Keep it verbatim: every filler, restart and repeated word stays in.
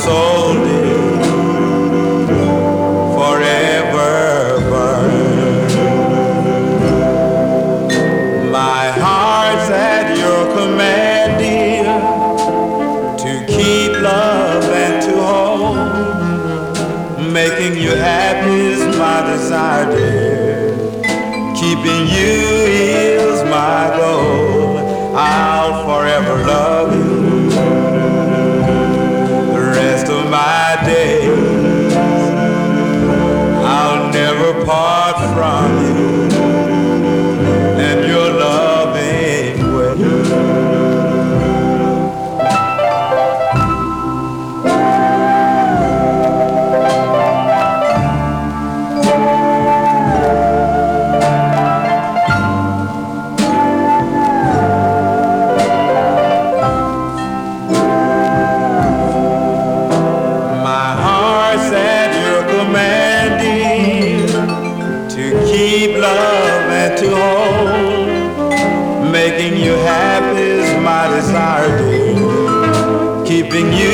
soul did forever burn. My heart's at your command, dear, to keep love and to hold. Making you happy is my desire, dear. Keeping you is my goal. I'll forever love you the rest of my days. I'll never part from you and your loving way. Keep love and to hold. Making you happy is my desire, dear. Keeping you